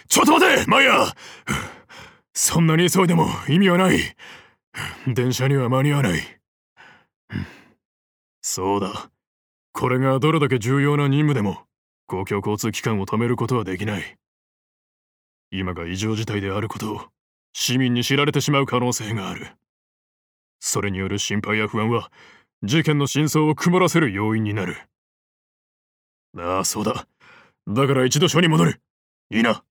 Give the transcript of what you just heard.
ちょっと待て、マイヤー。そんなに急いでも意味はない。電車には間に合わない。そうだ。これがどれだけ重要な任務でも、公共交通機関を止めることはできない。今が異常事態であることを、市民に知られてしまう可能性がある。それによる心配や不安は、事件の真相を曇らせる要因になる。ああ、そうだ。だから一度署に戻る。いいな。